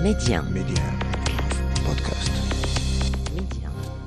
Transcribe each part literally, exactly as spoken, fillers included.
Média. Média. Podcast. Média.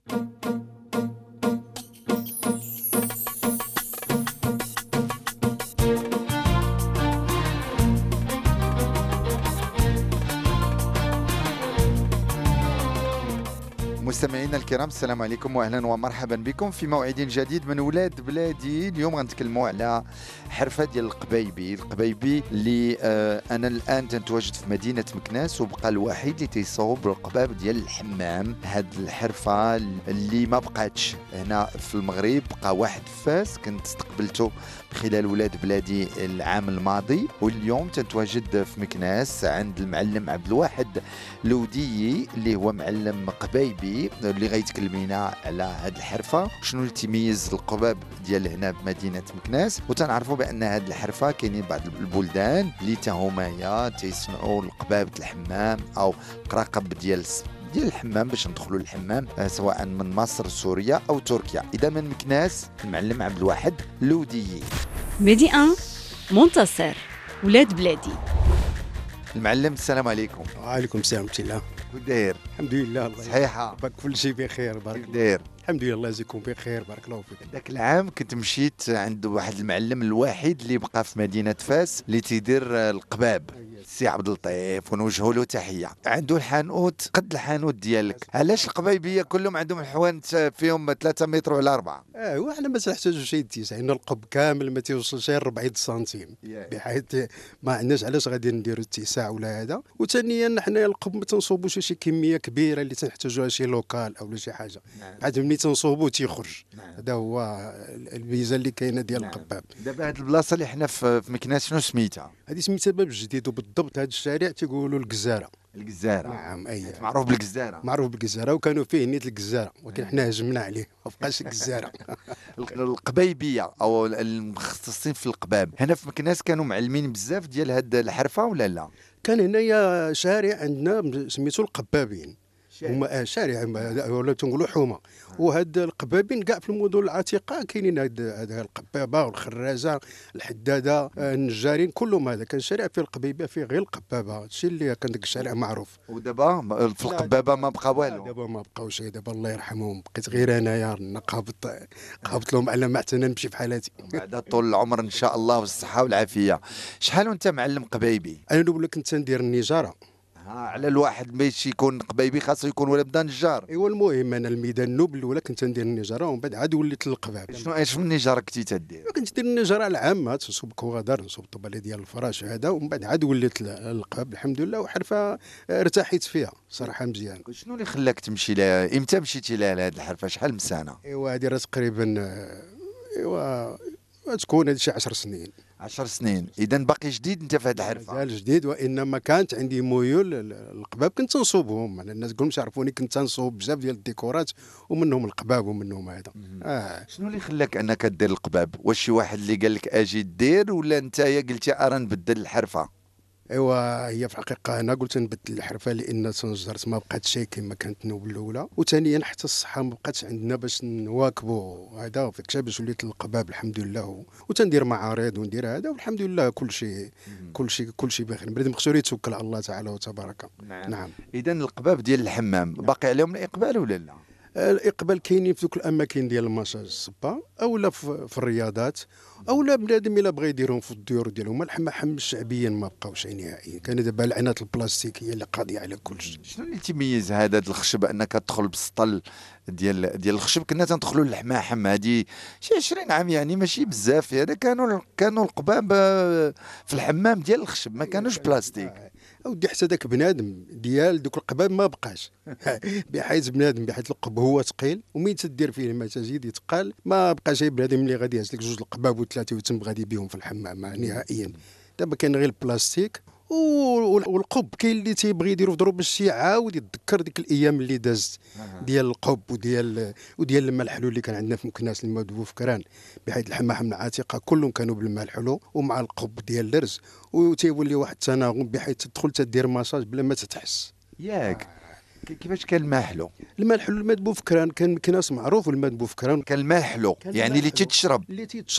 مستمعينا الكرام، السلام عليكم واهلا ومرحبا بكم في موعد جديد من ولاد بلادي. اليوم غنتكلموا على حرفه ديال القبايبي القبايبي اللي آه انا الان تنتواجد في مدينه مكناس، وبقى الوحيد اللي تيصوب القباب ديال الحمام. هاد الحرفه اللي ما بقاتش هنا في المغرب، بقى واحد في فاس كنت استقبلته خلال ولاد بلادي العام الماضي، واليوم تنتواجد في مكناس عند المعلم عبد الواحد لوديي اللي هو معلم قبايبي اللي غيتكلمينا على هذه الحرفه، شنو اللي تيميز القباب ديال هنا بمدينه مكناس. وتنعرفوا بان هذه الحرفه كاينين بعض البلدان اللي تا هما هي تيصنعوا القباب الحمام او قراقب ديال ديال الحمام باش ندخلوا للحمام، سواء من مصر سوريا او تركيا. اذا من مكناس المعلم عبد الواحد لوديي. ميدي واحد منتصر ولاد بلادي. المعلم السلام عليكم. وعليكم السلام ورحمة الله. كي داير؟ الحمد لله الله صحيحه يبارك، كل شيء بخير بارك كيف الله. داير؟ الحمد لله الله يجزيكم بخير بارك الله فيك. ذاك العام كنت مشيت عند واحد المعلم الوحيد اللي بقى في مدينه فاس اللي تيدير القباب، السي عبد اللطيف، ونوجهوا له تحيه. عنده الحانوت قد الحانوت ديالك. علاش القبايبيه كلهم عندهم الحوانت فيهم ثلاثة متر ولا أربعة؟ اه وحنا ما تنحتاجوا شيء تيسع، عندنا القب كامل ما تيوصلش غير أربعين سنتيم، بحيث ما عندناش علاش غادي نديروا الاتساع ولا هذا. وثانيا حنا القب ما تنصوبوش شي كميه كبيره اللي تنحتاجوها شي لوكال او شي حاجه، بحيث ملي تنصوبوا تيخرج. هذا هو الميزه اللي كاينه ديال نعم. القباب. دابا هذه البلاصه اللي حنا في مكناس شنو سميتها؟ هذه سميتها باب جديد، وبالضبط هذا الشارع تيقولوا الجزاره. الجزاره. نعم اي معروف بالجزاره. معروف بالجزاره، وكانوا فيه نيت الجزاره، ولكن حنا هجمنا عليه ما بقاش الجزاره. القبايبيه او المختصين في القباب هنا في مكناس كانوا معلمين بزاف ديال هاد الحرفه ولا لا؟ كان هنايا شارع عندنا سميتو القبابين، هما شارع ولا تنقولوا حومه. وهاد القبابين كاع في المدن العتيقه كاينين هاد القبابه والخرازه الحداده النجارين كلهم. هذا كان شارع فيه القبيبه فيه غير القبابه، هادشي اللي كان داك الشارع معروف. ودابا في القبابه ما بقى والو؟ دابا ما بقاوش، دابا الله يرحمهم بقيت غير انايا نقابط قابط لهم على ما حتى انا نمشي في حالاتي. بعد طول العمر ان شاء الله والصحه والعافيه. شحال وانت معلم قبايبي؟ انا الاولى كنت ندير النجاره. ها على الواحد باش يكون قبايبي خاصو يكون ولا بدا نجار. ايوا المهم انا الميدان النوبل الاولى كنت ندير النجاره، ومن بعد عاد وليت للقباب. شنو ايش من النجاره كنتي تدير؟ كنت ندير النجاره العامه، تنصب كوغادر نصب طبالي ديال الفراش هذا، ومن بعد عاد وليت للقباب الحمد لله، وحرفه ارتحيت فيها صراحه مزيان. شنو اللي خلاك تمشي لها؟ امتى مشيتي لها لهاد الحرفه؟ شحال من سنه؟ ايوا هذه راه تقريبا ايوا تكون هذه شي عشر سنين. عشر سنين. اذا باقي جديد انت في هذه الحرفه؟ مازال جديد، وانما كانت عندي ميول القباب كنت نصوبهم. انا الناس كلهم يعرفوني كنت نصوب بزاف ديال الديكورات، ومنهم القباب ومنهم هذا. آه. شنو اللي خلاك انك دير القباب؟ واش شي واحد اللي قال لك اجي دير، ولا انت قلتي ارا نبدل الحرفه؟ ايوا هي في الحقيقه انا قلت نبدل الحرفه لان تنجرت ما بقاتش شي كما كانت النوبل الاولى، وثانيا حتى الصحه ما بقاتش عندنا باش نواكبوا هذا، فكشا باش وليت القباب الحمد لله، وتندير معارض وندير هذا، والحمد لله كل شيء كل شيء كل شيء بخير. بنادم خصو يتوكل على الله تعالى وتبارك. نعم, نعم. اذا القباب ديال الحمام باقي عليهم الاقبال ولا لا؟ الاقبال كاينين في ذوك الاماكن ديال المساج الصبا، اولا في, في الرياضات، اولا بنادم الا بغى يديرهم في الديور ديالهم. الحمام الشعبيه ما بقاوش نهائيا، كان دابا العنات البلاستيك هي اللي قاضيه على كل شيء. شنو اللي تيميز هذا الخشب انك تدخل بالسطل ديال ديال الخشب؟ كنا تندخلوا للحماحم هذه شي عشرين عام يعني ماشي بزاف، هذا كانوا كانوا القباب في الحمام ديال الخشب ما كانوش بلاستيك. اودي حتى داك بنادم ديال دوك القباب ما بقاش بحيث بنادم بحيث القب هو ثقيل، ومين تدير فيه ما تزيد يتقال، ما بقاش اي بنادم اللي غادي يهز لك جوج القباب وثلاثه وتم غادي بهم في الحمام نهائيا. دابا كاين غير البلاستيك، والقب كاين اللي تيبغي يديرو في ضروب باش يعاود يتذكر ديك الايام اللي دازت ديال القب وديال وديال الماء الحلو اللي كان عندنا في مكناس الماء دبو فكران، بحيث الحماحم العتيقه كلهم كانوا بالماء الحلو ومع القب ديال الرز، وتيولي واحد التناغم بحيث تدخل تدير ماساج بلا ما تتحس. ياك كيفاش كان الماء حلو؟ الماء الحلو الماء دبو فكران كان مكناس معروف، الماء دبو فكران كان الماء حلو يعني اللي تتشرب اللي تيتشرب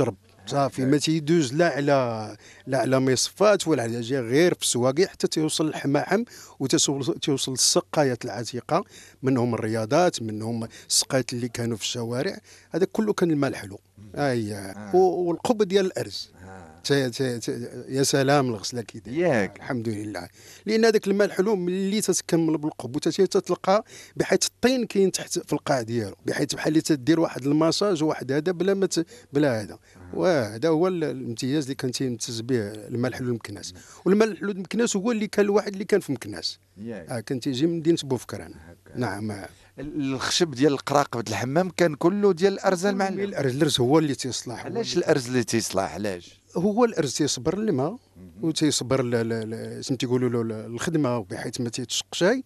صافي ما تيدوز لا على لا على مصفات ولا على جهه غير في السواقي حتى توصل للحماحم وتوصل للسقايات العتيقه، منهم الرياضات، منهم السقايات اللي كانوا في الشوارع، هذا كله كان الماء الحلو. اي والقب ديال الارز تا تا تا يا سلام الغسله كي داير ياك الحمد لله، لان هذاك الماء الحلو ملي تتكمل بالقب وتتلقى بحيث الطين كاين تحت في القاع ديالو، بحيث بحال اللي تدير واحد الماساج واحد هذا بلا ما بلا هذا. وهذا هو الامتياز اللي كان تيمتاز به الماء الحلو المكناس. والماء الحلو المكناس هو اللي كان الواحد اللي كان في مكناس، اه كان تيجي من مدينه بوفكران. نعم. الخشب ديال القراقبه الحمام كان كله ديال الارز المعلم. الارز الارز هو اللي تيصلح. علاش الارز اللي تيصلح؟ علاش؟ هو الارز تيصبر الماء وتيصبر سميتي يقولوا له الخدمه بحيث ما تيتشق شيء.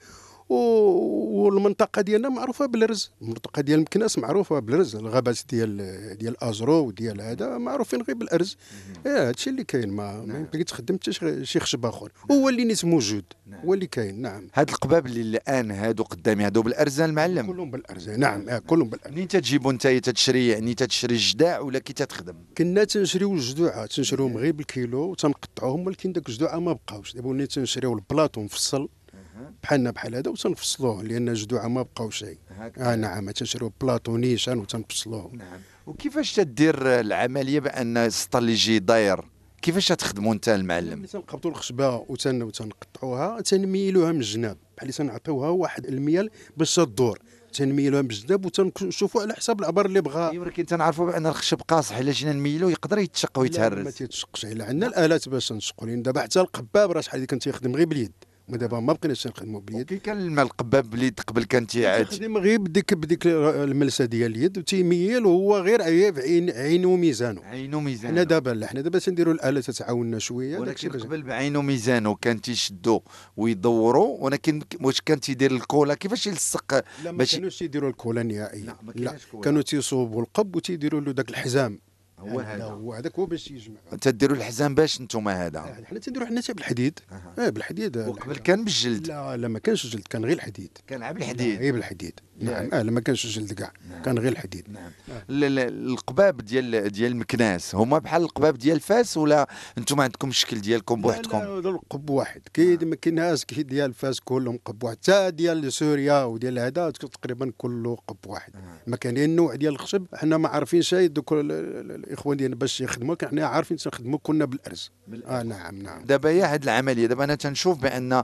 والمنطقه ديالنا معروفه بالارز، المنطقه ديال مكناس معروفه بالارز، الغابات ديال ديال ازرو وديال هذا معروفين غير بالارز. اه هادشي اللي كاين، ما ما يمكن تخدم حتى شي خشب اخر، هو اللي نيت موجود، هو اللي كاين. نعم. هاد القباب اللي الان هادو قدامي هادو بالارز المعلم؟ كلهم بالارز. نعم اه كلهم بالارز. منين تجيبوا انت تتشري؟ يعني تتشري الجداع ولا كي تتخدم؟ كنا تنشريو الجدوعه، تنشريوهم غير بالكيلو وتنقطعوهم، ولكن داك الجدوعه ما بقاوش. دابا ولينا تنشريو البلاطو مفصل بحالنا بحال هذا وتنفصلوه، لان الجدوعه ما بقاو شيء. اه نعم تنشريو بلاطو نيشان وتنفصلوه. نعم. وكيفاش تدير العمليه بان السطل يجي داير؟ كيفاش تخدموا انت المعلم؟ ملي تنقبطوا الخشبه وتنقطعوها تنميلوها من الجناب، بحال تنعطيوها واحد الميال باش تدور، تنميلوها من الجناب وتنشوفوا على حساب العبار اللي بغا. ولكن تنعرفوا بان الخشب قاصح، الا جينا نميلو يقدر يتشق ويتهرس. ما تيتشقش، الا عندنا الالات باش نشقوا، لان دابا حتى القباب راه شحال اللي كان تيخدم غير باليد، ودابا ما بقيناش نخدموا باليد. كي كان الماء القباب باليد قبل كان تيعاد تيخدم غير بديك بديك الملسه ديال اليد وتيميل، وهو غير عين عينه وميزانه. عينه وميزانه. حنا دابا لا، حنا دابا تنديروا الاله تتعاوننا شويه. ولكن قبل بعينه وميزانه كان تيشدوا ويدوروا، ولكن واش كان تيدير الكولا؟ كيفاش يلصق؟ لا ما كانوش تيديروا الكولا نهائيا، لا, لا. كانوا تيصوبوا القب وتيديروا له داك الحزام. هو هذا هو هذاك هو باش يجمع. تديروا الحزام باش نتوما هذا؟ آه حنا تنديروا حنا حتى بالحديد. اه بالحديد. وقبل كان بالجلد؟ لا لا ما كانش الجلد، كان غير الحديد. كان عا بالحديد؟ غير بالحديد. نعم. اه لا ما كانش الجلد كاع. نعم. كان غير الحديد. نعم. آه. القباب ديال ديال مكناس هما بحال القباب ديال فاس، ولا انتم عندكم الشكل ديالكم بوحدكم؟ لا لا القب واحد. كاين مكناس كاين ديال فاس كلهم قب واحد، حتى ديال سوريا وديال هذا تقريبا كله قب واحد. آه. ما كاين النوع ديال الخشب حنا ما عارفين شيء، دوك الاخوان ديالنا باش يخدموا حنا عارفين تنخدموا كنا بالارز. اه نعم نعم. دابا هي هذه العمليه، دابا انا تنشوف بان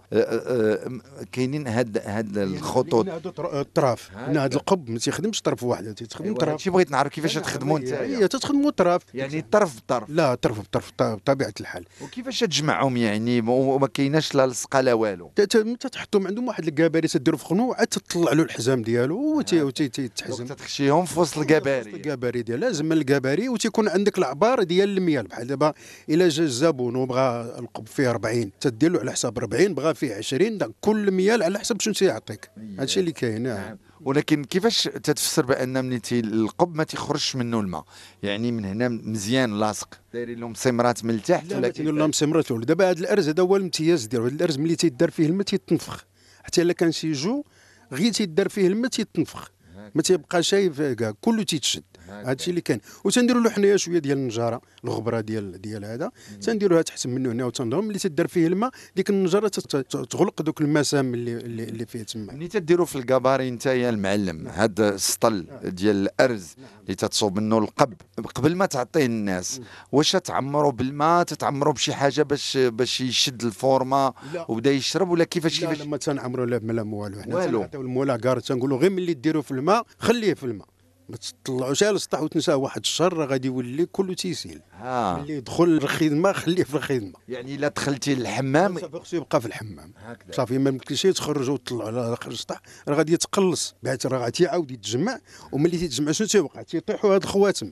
كاينين هاد هاد الخطوط. هادو الطراف، هنا هذا القب ما تيخدمش طرف واحد، تيخدم طراف. هادشي بغيت نعرف كيفاش تخدموا انت. هي تتخدموا طراف، يعني طرف بطرف؟ لا طرف بطرف بطبيعه الحال. وكيفاش تجمعهم يعني وما كايناش لا لصقه لا والو؟ تحطهم عندهم واحد الكباري تديروا في خنو عاد تطلع له الحزام ديالو وتيتحزم. تخشيهم في وسط الكباري؟ في الكباري ديال لازم الكباري، وتيكون عندك العبار ديال الميال. بحال دابا الا جا الزبون وبغى القب فيه أربعين تدير له على حساب أربعين، بغى فيه عشرين، كل ميال على حسب شنو تيعطيك. هادشي اللي كاين. نعم. ولكن كيفاش تتفسر بان من القب ما تيخرجش منه الماء؟ يعني من هنا مزيان لاصق دايرين لهم مسمرات من التحت ولا كاين لهم مسمرات؟ دابا هذا الارز هذا هو الامتياز ديالو. هذا الارز ملي تيدار فيه الماء تيتنفخ، حتى الا كان شي جو غير تيدار فيه الماء تيتنفخ، ما تيبقى شيء كاع كله تيتشد. هادشي اللي كاين. وتنديروا له حنايا شويه ديال النجاره، الغبره ديال ديال هذا تنديروها تحت منه هنا وتنضرب. ملي تدار فيه الماء ديك النجاره تغلق دوك المسام اللي اللي فيه تما. ملي تديروا في الكباري انت يا المعلم هذا السطل ديال الارز اللي تتصوب منه القب، قبل ما تعطيه الناس واش تعمروا بالماء، تتعمروا بشي حاجه باش باش يشد الفورمه وبدا يشرب، ولا كيفاش كيفاش؟ لا ما تنعمروا لا بلا والو. حنا تنعطيو المولا كار، تنقولوا غير ملي ديروا في الماء خليه في الماء، ما تطلعوش على السطح وتنساه واحد الشهر، راه غادي يولي كله تيسيل. اه ملي يدخل الخدمه خليه في الخدمه. يعني الا دخلتي للحمام خصو يبقى في الحمام صافي، ما يمكنش تخرجوا وتطلعوا على اخر السطح، راه غادي يتقلص بحيث راه غادي يعاود يتجمع. وملي تيتجمع شنو تيوقع؟ تيطيحوا هاد الخواتم.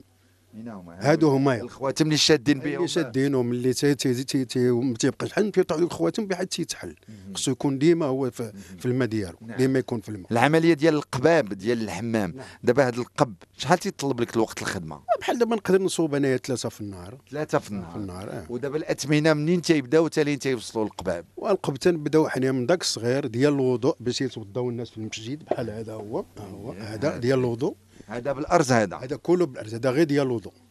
هادو هما الخواتم اللي شادين بهم، اللي شادينهم اللي تي تي تي تي ما تيبقاش بحال تيطيحوا ديك الخواتم بحال تيتحل. خصو يكون ديما هو في, في الماء ديالو. نعم. ديما يكون في الماء. العمليه ديال القباب ديال الحمام. نعم. دابا هذا القب شحال تيطلب لك الوقت الخدمه؟ بحال دابا نقدر نصوب انايا ثلاثه في النهار. ثلاثه في النهار. في النهار. آه. ودابا الاثمنه منين تيبداو حتى لين تيوصلوا للقباب؟ والقب تنبداو حنا من داك الصغير ديال الوضوء باش يتوضاو الناس في المسجد، بحال هذا هو. هو هذا ديال الوضوء. هذا بالارز؟ هذا هذا كله بالارز، هذا غير ديال الوضوء.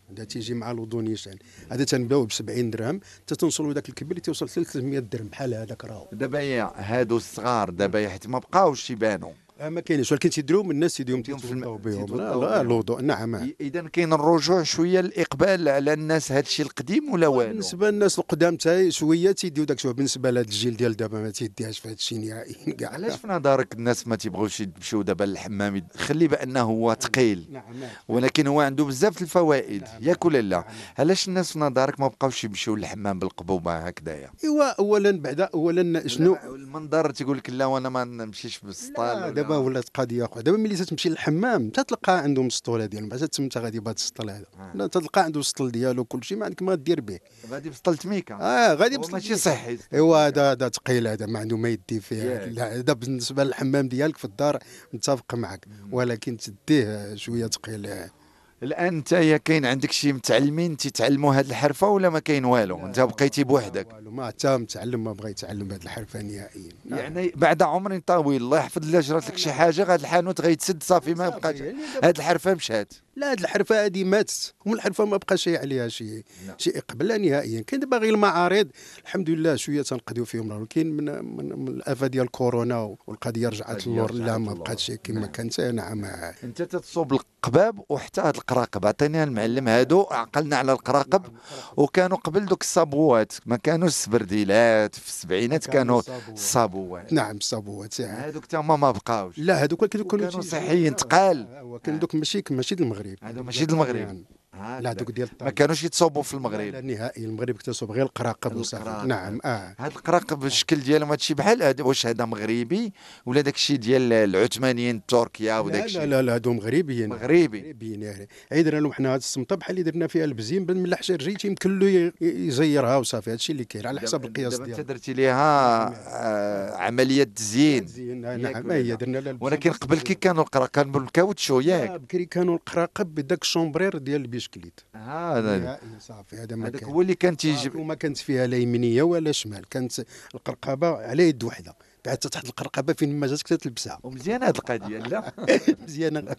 هذا تيجي مع لودو نيشان، هذا تنباوه ب سبعين درهم حتى توصلوا ذاك الكبير اللي توصل ثلاثمية درهم بحال هذاك راهو. دابا يا هادو الصغار دابا حيت ما بقاوش يبانوا. آه ما كاينش، ولكن تيديروهم الناس تيديروهم تيديروهم في تيتوضاو الم- بهم. تيتوضاو لا لا بهم. لودو نعم. اذا كاين الرجوع شويه الاقبال على الناس هذا الشيء القديم ولا والو؟ بالنسبه للناس القدام حتى شويه تيديو داك شويه، بالنسبه لهذا الجيل ديال دابا ما تيديهاش في هذا الشيء نهائيا كاع. علاش في نظرك الناس ما تيبغوش يمشيو دابا للحمام؟ خلي بانه هو ثقيل نعم نعم. ولكن هو عنده بزاف الفوائد، نعم. ياك ولا لا؟ نعم. علاش الناس في نظرك ما بقاوش يمشيو للحمام بالقبوبه هكذايا؟ ايوا اولا بعدا اولا شنو المنظر تيقول لك لا وانا ما نمشيش بالسطال. لا ولا- دابا ولات قضيه اخرى. دابا ملي تمشي للحمام تتلقى عندهم السطوله ديالهم، بعدا تما غادي بهذا السطل هذا. آه. لا تلقى عنده السطل ديالو كل شيء، ما عندك ما دير به. غادي بسطل تميكا. اه غادي هو بسطل ماشي ديالك. صحي. ايوا هذا هذا ثقيل، هذا ما عنده ما يدي فيه. ياك. لا هذا بالنسبه للحمام ديالك في الدار متفق معك، ولكن تديه شويه ثقيل. الان انت يا كاين عندك شي متعلمين تيتعلموا هذه الحرفه ولا ما كاين والو؟ انت بقيتي بوحدك. والو ما حتى متعلم ما بغى يتعلم هذه الحرفه نهائيا. يعني بعد عمر طويل الله يحفظ الله جرات لك شي حاجه غاد الحانوت غيتسد صافي ما بقاش هذه الحرفه مشات. لا هاد الحرفه هذه ماتت، ومن الحرفه ما بقى شيء عليها شي لا. شي اقبال لا نهائيا. كاين دابا غير المعارض الحمد لله شويه تنقضيو فيهم، ولكن من, من, من الافه ديال كورونا والقضيه رجعت القضية اللور. لا رجعت ما اللور. بقاتش كما نعم. كانت. نعم. انت تتصوب القباب وحتى هاد القراقب عطيني المعلم هادو عقلنا على القراقب. وكانوا قبل دوك الصابوات ما كانوش السبرديلات، في السبعينات كانوا الصابوات. نعم الصابوات. هادوك تما ما بقاوش. لا هذوك كانوا كانوا صحيين تقال. كانوا دوك ماشي ماشي د المغرب. هادو ماشي د المغرب. يعني. لا دوك ديال ما كانوش يتصوبوا في لا المغرب. نهائيا. المغرب اكتسب غير القراقب وصافي. القراقب. نعم اه هاد القراقب الشكل ديالهم هادشي بحال هاد، واش هذا مغربي ولا داك الشيء ديال العثمانيين تركيا وداك لا الشيء؟ لا لا هادو مغربيين. مغربي. مغربيين يعني. عي درنا لهم حنا هاد السمطه بحال اللي درنا فيها البزيم من الحشر جيت يمكن له ي- يزيرها وصافي. هادشي اللي كاين على حسب القياس دابا انت ديالو. درتي ليها آه عمليه تزيين. زين ياك نعم ولا هي لا؟ درنا لها البزيم. ولكن قبل كي كانوا القراقب كانوا بالكاوتشو لا، ياك؟ بكري كانوا القراقب بداك الشومبرير ديال البيسكليت. هذا نهائيا صافي. هذا ما هذاك كان. هو اللي كان تيجي. وما كانت فيها لا يمينيه ولا شمال، كانت القرقابه على يد وحده. بعد تحت القرقابه فين ما جاتك تلبسها. ومزيان هذه القضيه لا. مزيانه.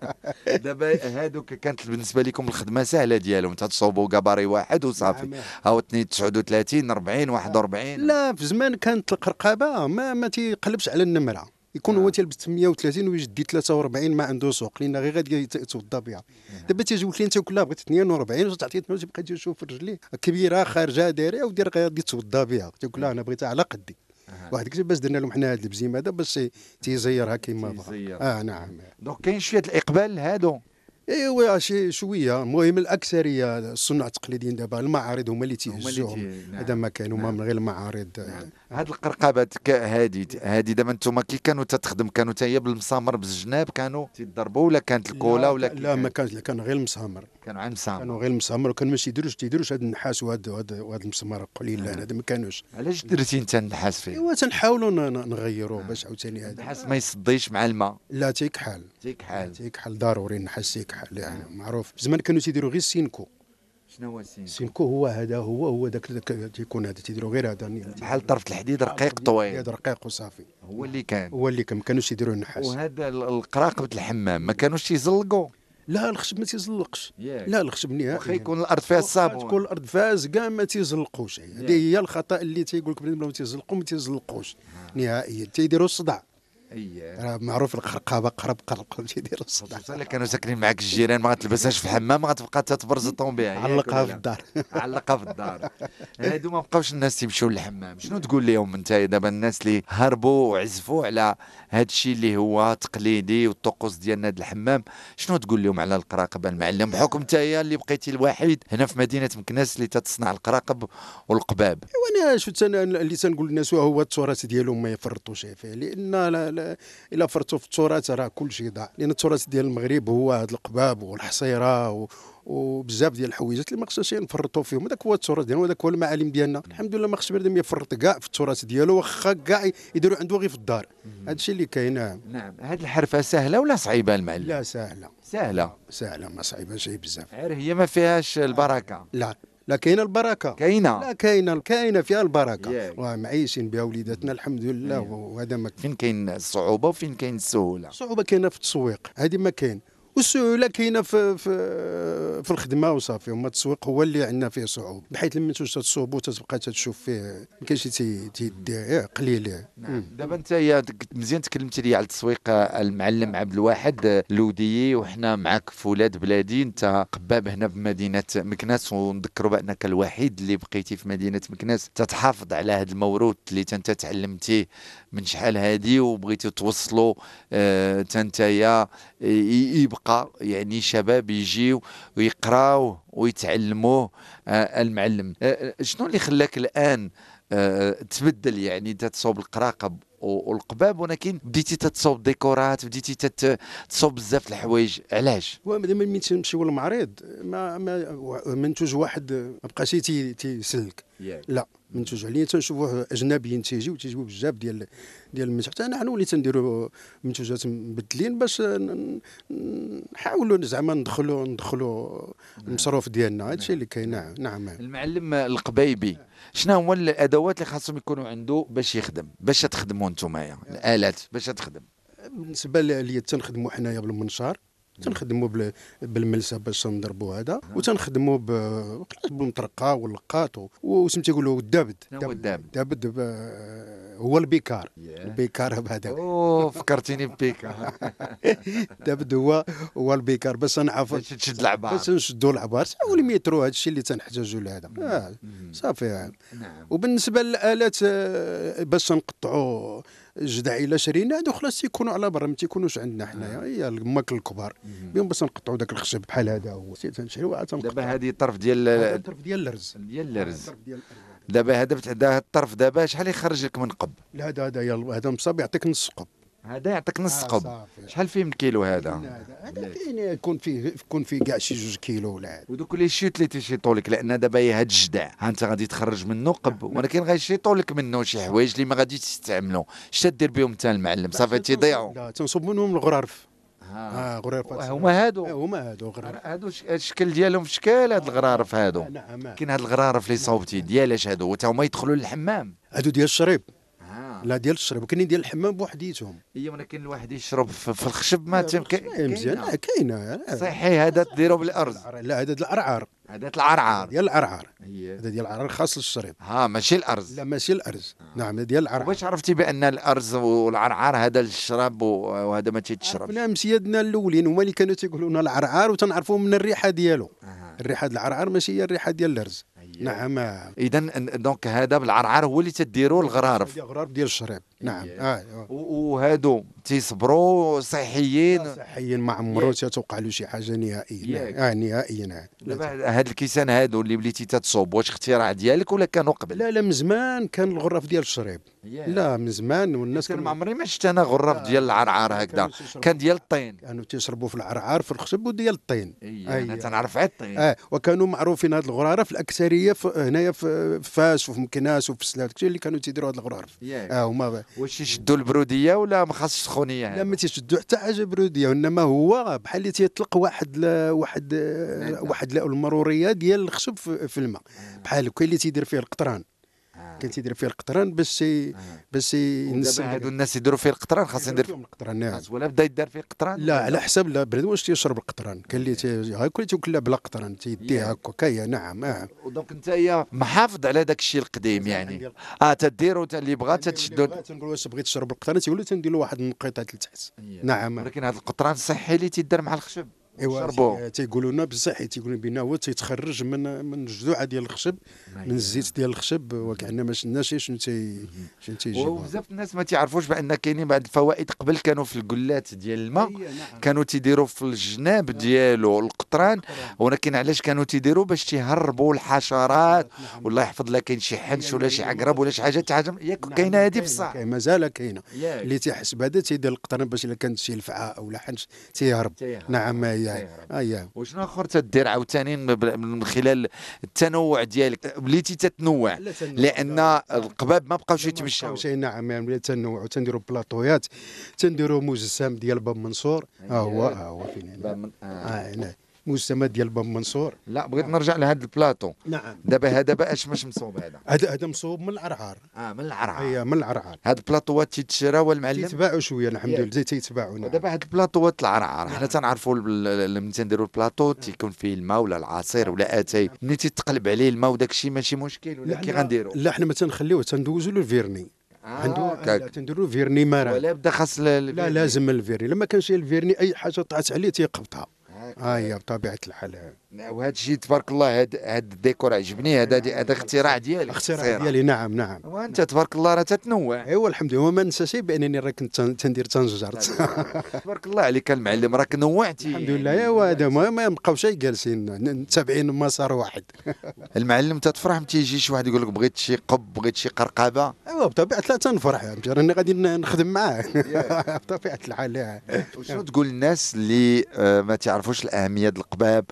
دابا هادوك كانت بالنسبه لكم الخدمه سهله ديالهم، تتصوبوا كباري واحد وصافي. نعم. هاو اثنين تسعة وثلاثين أربعين واحد وأربعين. لا في زمان كانت القرقابه ما ما تيقلبش على النمره، يكون هو تيلبس ثمانية وثلاثين ويجدي ثلاثة وأربعين ما عنده سوق، لان غير غادي يتوضا بها. دابا تيجيو الكلينت كلها بغيت اثنين وأربعين وتعطيه تيبقى تيشوف رجليه كبيره خارجه دايره ودير غادي يتوضا بها. تيقول لها انا بغيتها على قدي. واحد كيفاش باش درنا لهم حنا هذا البزيم هذا باش تيزيرها كيما بغا. تيزير. اه نعم. دونك كاين شويه الاقبال هادو. ايوا شي شويه. المهم الاكثريه الصناع التقليديين دابا المعارض هما اللي هما اللي تيهزوهم. تي- نعم. هذا ما كان هما نعم. من غير المعارض. هاد القرقابات ك- هادي هادي دابا نتوما كي كانوا تتخدم كانوا تا هي بالمسامر بالجناب كانوا تيضربوا ولا كانت الكولا ولا كي لا ما كان؟ كانش، كان غير المسامر. كانوا على كانوا المسامر. غير المسامر، وكان ما تيديروش تيديروش هذا النحاس وهذا وهذا وهذا المسمار قليل. لا هذا ما كانوش. علاش درتي انت النحاس فيه؟ ايوا تنحاولوا ن- ن- نغيروه باش عاوتاني هذا. النحاس ما يصديش مع الماء. لا تيكحل. تيكحل. تيكحل ضروري النحاس تيكحل يعني معروف. زمان كانوا تيديروا غير السينكو. شنو هو السين؟ السينكو هو هذا هو هو ذاك ذاك تيكون هذا تيديروا غير هذا بحال طرف الحديد رقيق طويل. هذا رقيق وصافي. هو اللي كان. هو اللي كان ما كانوش يديروا النحاس. وهذا ال- القراقبة الحمام ما كانوش يزلقوا. لا الخشب ما تيزلقش. ياك. لا الخشب نهائيا. واخا يكون الارض فيها الصابون. تكون الارض فاز كاع ما تيزلقوش. هذه هي الخطا اللي تيقول لك بنادم ما تيزلقوا ما تيزلقوش نهائيا. تيديروا الصدع. اييه. راه معروف القرقابه قرب قرب قرب تيديروا الصدع. خصوصا اللي كانوا ساكنين معاك الجيران ما غتلبسهاش في الحمام ما غتبقى تتبرزطهم بها. ياك علقها ولا في لا؟ الدار. علقها في الدار. هادو ما بقاوش الناس يمشيو للحمام. شنو تقول لهم انت دابا الناس اللي هربوا وعزفوا على هاد الشيء اللي هو تقليدي والطقوس ديالنا د الحمام؟ شنو تقول لهم على القراقبه المعلم بحكم انت اللي بقيتي الوحيد هنا في مدينه مكناس اللي تتصنع القراقب والقباب؟ وانا شفت انا اللي تنقول للناس هو التراث ديالهم ما يفرطوش فيه، لان لا لا الا فرطوا في التراث راه كل شيء ضاع. لان التراث ديال المغرب هو هذا القباب والحصيره و... وبزاف ديال الحويجات اللي ما خصناش نفرطوا فيهم. هذاك هو التراث ديالنا وهذاك هو المعالم ديالنا. الحمد لله ما خصش بنادم يفرط كاع في التراث ديالو، واخا كاع يديروا عنده غير في الدار. هذا الشيء اللي كاين. نعم. هاد الحرفه سهله ولا صعيبه المعلم؟ لا سهله. سهله. سهله ما صعيبه شي بزاف. غير هي ما فيهاش البركه. لا لا كاينه البركه. كاينه. لا كاينه كاينه فيها البركه. ياك. ومعيشين بها وليداتنا الحمد لله. أيوه. وهذا ما فين كاين الصعوبه وفين كاين السهوله؟ صعوبه كاينه في التسويق، هذه ما كاين. والسهوله كاينه في في في الخدمه وصافي. هما التسويق هو اللي عندنا فيه صعوبه، بحيث لما توجد تصوبوا تتبقى تشوف فيه ما كاينش تي تي قليل. نعم. دابا انت يا مزيان تكلمتي لي على التسويق المعلم عبد الواحد اللوديي، وحنا معك في ولاد بلادي. انت قباب هنا بمدينه مكناس، ونذكروا بانك الوحيد اللي بقيتي في مدينه مكناس تتحافظ على هذا الموروث اللي انت تعلمتيه من شحال هادي، وبغيتي توصلوا اه تنتيا يبقى يعني شباب يجيو ويقراو ويتعلموه. اه المعلم اه شنو اللي خلاك الان اه تبدل، يعني تتصوب القراقب والقباب، ولكن بديتي تتصوب ديكورات، بديتي تتصوب بزاف الحوايج، علاش؟ هو دابا ملي تمشيو للمعرض ما ما منتوج واحد ما بقاش تي تيسلك، لا منتوج عليا تنشوفوه اجنبيين تيجيو تيجيبوا بزاف ديال ديال المنتوج. حتى نحن اللي تنديروا منتوجات مبدلين باش نحاولوا زعما ندخلوا ندخلوا المصروف ديالنا. هذا الشيء اللي كاين. نعم نعم. المعلم القبيبي شنو هو الادوات اللي خاصهم يكونوا عنده باش يخدم، باش تخدموا نتوما الالات باش تخدم؟ بالنسبه لي تنخدموا حنايا بالمنشار، تنخدموا بالملسه باش نضربوا هذا، وتنخدموا بالمطرقه واللقاط وسميتو يقولوا الدابد. هو الدابد؟ الدابد هو البيكار. البيكار هذا. اوه فكرتيني ببيكار. الدابد هو هو البيكار باش نعرفوا باش تشد العبار، باش نشدوا العبار والميترو. هذا الشيء اللي تنحتاجوا لهذا. آه صافي. نعم. وبالنسبه للالات باش نقطعوا جدع الا شرينا هادو خلاص تيكونوا على برا، ما تيكونوش عندنا حنايا. هي الماكل الكبار بهم باش نقطعوا داك الخشب بحال هذا هو تنشريو عاد تنقطعوا. دابا هذه الطرف ديال الطرف ديال الرز ديال الرز. دابا هذا هذا الطرف دابا شحال يخرج لك من قب؟ لا هذا هذا هذا مصاب يعطيك نص قب. هذا يعطيك نص آه قب. شحال فيه من كيلو هذا؟ هذا كاين يكون فيه يكون فيه كاع شي جوج كيلو ولا هذا. ودوك لي شيوت اللي تيشيطوا لك، لان دابا هي هذا الجدع ها انت غادي تخرج منه قب، ولكن غيشيطوا لك منه شي حوايج اللي ما غاديش تستعملوا. اش تدير بهم انت المعلم؟ صافي تيضيعوا. لا تنصب منهم الغرارف. اه غرارف هما هادو هما هادو غرارف. هادو الشكل ديالهم في شكل هاد الغرارف هادو. نعم. كاين هاد الغرارف اللي صوبتي ديالاش هادو؟ وتا هما يدخلوا للحمام؟ هادو ديال الشريب. لا ديال الشرب، وكاينين ديال الحمام بوحديتهم. هي ولكن الواحد يشرب في الخشب ما كاين مزيان. لا كاينه صحيح. هذا تديروا بالارز؟ لا هذا ديال العرعار. هذا العرعار ديال العرعار. هذا ديال العرعار خاص للشرب. ها ماشي الارز؟ لا ماشي الارز. آه. نعم ديال العرعار. واش عرفتي بان الارز والعرعار هذا للشراب وهذا ما تيتشرب؟ عرفنا مسيادنا الاولين هما اللي كانوا تيقولوا لنا العرعار، وتنعرفوه من الريحه ديالو. آه. الريحه ديال العرعار ماشي هي الريحه ديال الارز. نعم. اذا دونك هذا بالعرعار هو اللي تديروا الغرارف. الغرارف ديال الشراب. نعم. آه. وهادو تيصبروا صحيين؟ صحيين ما عمرو تتوقع له شي حاجه نهائيا. اه نهائيا. دابا هاد الكيسان هادو اللي بديتي تتصوب واش اختراع ديالك ولا كانوا قبل؟ لا لا من زمان كان الغراف ديال الشريب. لا من زمان والناس كان ما عمري ما شفت انا غراف ديال العرعار هكذا. كان ديال الطين. كانوا تيشربوا في العرعار في الخشب وديال الطين. اي انا تنعرف على الطين. اه وكانوا معروفين هاد الغرارف الاكثريه هنايا في فاس وفي مكناس وفي سلات، كثير اللي كانوا تيديروا هاد الغرارف. اه هما واش يشدوا البروديه ولا ما خاصش سخونيه؟ لا ما تيشدوا حتى حاجه بروديه، وانما هو بحال اللي تيطلق واحد ل... واحد واحد المروريه ديال الخشب في الماء، بحال كاين اللي تيدير فيه القطران. كان تيدير فيه القطران باش سي باش ينسى. هادو الناس يديروا فيه القطران خاص يدير فيه القطران. نعم. ولا بدا يدار فيه القطران؟ لا على حسب لا بنادم واش تيشرب القطران. كاين اللي تي هاكل تيوكل بلا قطران تيديه هكا كاين. نعم. اه ودونك انت يا محافظ على داك الشيء القديم يعني. اه تديروا اللي بغا تتشدوا. تنقول واش بغيت تشرب القطران تيقول له تندير له واحد النقيطه لتحت. نعم. ولكن هذا القطران الصحي اللي تيدار مع الخشب. ايوا تيقولوا لنا بصح تيقولوا بنا هو تيتخرج من من الجذوعه ديال الخشب، من الزيت ديال الخشب، وكأننا ما شفناش شنو تي شنو تيجي. وبزاف الناس ما تيعرفوش بان كاينين بعض الفوائد. قبل كانوا في القلات ديال الماء كانوا تيديروا في الجناب ديالو القطران، ولكن علاش كانوا تيديروا؟ باش تيهربوا الحشرات والله يحفظ لك كاين شي حنش ولا شي عقرب ولا شي حاجه تهاجم. ياك كاينه هذه بصح مازال كاينه اللي تيحس بهذا تيدير القطران باش الا كانت شي لفعه ولا حنش تيهرب. نعم. اييه. وشنو اخر تدير عاوتاني من خلال التنوع ديالك؟ وليتي تتنوع لان القباب ما بقاوش يتمشاو. نعم يعني تنوع تنديروا بلاطويات، تنديروا مجسم ديال باب منصور. ها هو ها هو فين هنا. اه هنا المسمى ديال باب منصور. لا بغيت نرجع لهذا البلاطو. نعم. دابا هذا بقى اش مش مصوب هذا؟ هذا هذا مصوب من العرعار. اه من العرعار. هي من العرعار. هاد البلاطوات تيتشراو المعلم؟ تيتباعوا شويه الحمد ياك. لله تيتباعوا. نعم. دابا هاد البلاطوات العرعار حنا تنعرفوا ملي تنديروا البلاطو تيكون فيه الماء ولا العصير ولا اتاي، ملي تيتقلب عليه الماء وداك الشيء ماشي مشكل ولا كي غنديروا؟ لا حنا ما تنخليوه تندوزوا له الفيرني. آه عنده كاك. تنديروا فيرني مرن. ولا بدا خاص لا لازم الفيرني، لما كانش الفيرني اي حاجه طلعت عليه تيقبطها. ها هي بطبيعه الحال. وهذا الشيء تبارك الله، هذا هذا الديكور عجبني، هذا هذا اختراع ديالك. اختراع ديالي. نعم نعم. وانت تبارك الله راه تتنوع. ايوا الحمد لله، وما ننساش بانني راه كنت تندير تنجرت. تبارك الله عليك المعلم، راك نوعتي. الحمد لله. ايوا هذا ما ما نبقاوش جالسين تابعين مسار واحد. المعلم تتفرح ملي تيجي شي واحد يقول لك بغيت شي قب، بغيت شي قرقابه. ايوا بطبيعه الحال تنفرح، راني غادي نخدم معاه. بطبيعه الحال. وشنو تقول للناس اللي ما تعرفوش الاهميه ديال القباب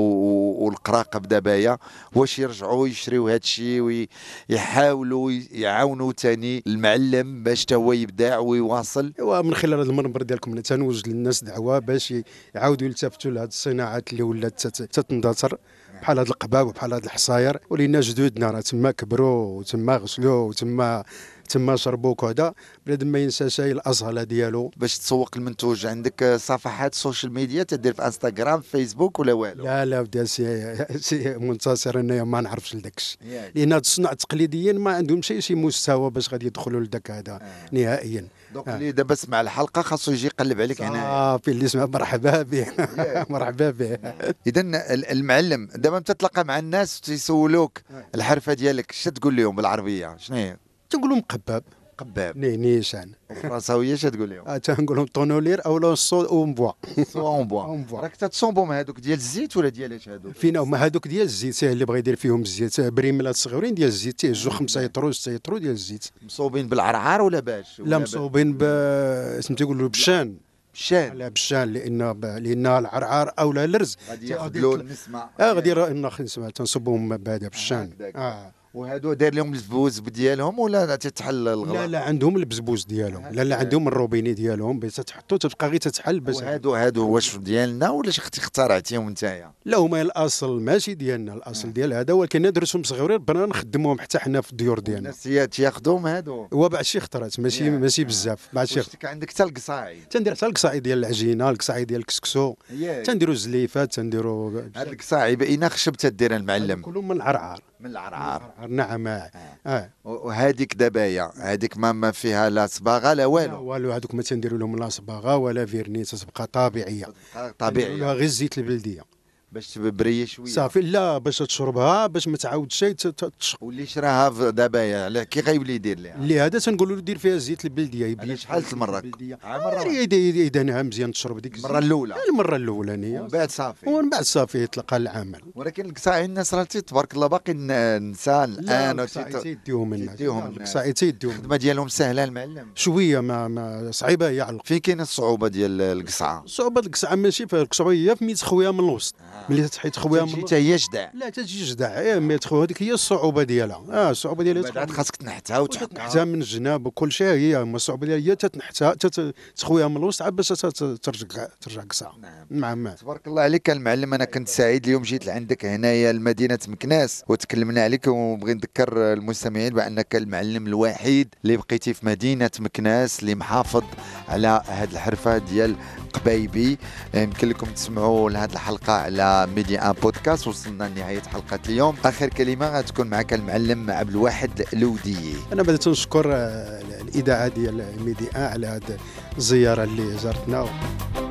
والقراقب دابايا، واش يرجعوا يشريو هذا الشيء ويحاولوا يعاونوا ثاني المعلم باش حتى هو يبدع ويواصل؟ ايوا من خلال هذا المنبر ديالكم تنوجد للناس دعوه باش يعاودوا يلتفتوا لهذه الصناعات اللي ولات تتندثر، بحال هذا القباب وبحال هذا الحصاير، ولينا جدودنا راه تما كبروا وتما غسلوا وتما تما شربوا وكذا، بنادم ما ينساش الاصاله ديالو. باش تسوق المنتوج عندك صفحات سوشيال ميديا تدير في انستغرام فيسبوك ولا والو؟ لا لا بدا سي سي منتصر، انايا ما نعرفش لداكش، لان هاد الصناع تقليديا ما عندهم شي شي مستوى باش غادي يدخلوا لداك هذا آه. نهائيا. دونك اللي دابا سمع الحلقه خاصو يجي يقلب عليك هنا. اه في اللي سمع مرحبا به. مرحبا به. اذا المعلم دابا انت تتلاقى مع الناس تيسولوك الحرفه ديالك، اش تقول لهم بالعربيه؟ شنو هي؟ تنقول لهم قباب. قباب. ني نيشان. فرنساويه اش تقول لهم؟ اه تنقول لهم طونولير اولا صو اون بوا. صو اون بوا. راك تتصوبهم هذوك ديال الزيت ولا ديال اش هذوك؟ فينا هما هذوك ديال الزيت، اللي بغى يدير فيهم الزيت بريملات صغيرين ديال الزيت تيهزوا خمسة يطرو ستة يطرو ديال الزيت. مصوبين بالعرعار ولا باش؟ لا مصوبين ب سميتو يقولوا بالشان. بالشان. لا بالشان، لان ب... لان العرعار او لا الرز غادي ياخذوا النسمه. اه غادي نسمع تنصبهم بهذا بالشان. اه وهادو داير لهم الفوز ديالهم ولا تتحل الغلا؟ لا لا عندهم البزبوز ديالهم. لا لا عندهم الروبيني ديالهم باش تحطو تبقى غير تتحل بس. وهادو هادو واش ديالنا ولا شي اختي اخترعتيهم نتايا؟ لا هما الاصل ماشي ديالنا، الاصل آه. ديال هذا، ولكن ندرسهم صغيرين بنا نخدموهم حتى حنا في الديور ديالنا. الناس تياخذوهم هادو؟ هو بعد شي اخترات ماشي ماشي بزاف. بعد شي واش عندك حتى القصاعي؟ تندير حتى القصاعي ديال العجينه، القصاعي ديال الكسكسو، تنديروا الزليفات، تنديروا هاد القصاعي باينه خشب تدير المعلم؟ كلهم من العرعار. من العرعار. نعم. اه, آه. وهذيك دابايا هذيك ما ما فيها لا صباغه لا والو؟ لا والو، هذوك ما تنديروا لهم لا صباغه ولا فيرني، تبقى طبيعيه. طبيعيه غير الزيت البلديه باش تبري شويه صافي. لا باش تشربها باش ما تعاودش شي. واللي شراها دابايا على كي غيولي يدير ليها؟ اللي هذا تنقولوا له دير فيها الزيت البلديه. يبيع شحال المره؟ مره يدهنها مزيان تشرب ديك المره الاولى. المره الاولانيه ومن بعد صافي. ومن بعد صافي يطلق العمل. ولكن القصاعي الناس راه تبارك الله باقي نساء الان. لا تيديوهم الناس. القصاعي تيديوهم. الخدمه ديالهم سهله المعلم؟ شويه ما, ما صعيبه هي على. فين كاين الصعوبه ديال القصعه؟ صعوبه القصعه ماشي في القصعه، هي في ملي تخويها من الوسط. ملي تحي تخويها تجي حتى هي جدع. لا تجي جدع. ايه ملي تخويها هذيك هي الصعوبه ديالها. اه الصعوبه ديالها بعد خاصك تنحتها وتحطها تنحتها من الجناب وكل شيء. هي الصعوبه ديالها هي تتنحتها تخويها من الوسط عاد باش ترجع ترجع قصعه. نعم. نعم. تبارك الله عليك المعلم. انا كنت سعيد اليوم جيت لعندك هنايا لمدينه مكناس وتكلمنا عليك، وبغي نذكر المستمعين بانك المعلم الوحيد اللي بقيتي في مدينه مكناس اللي محافظ على هذه الحرفه ديال قبايبي. يمكن لكم تسمعوا لهذه الحلقه على ميديا ان بودكاست. وصلنا لنهايه حلقه اليوم. اخر كلمه غتكون معك المعلم عبد الواحد لودي. انا بديت نشكر الاذاعه ديال ميديا على هذه الزياره اللي زارتنا.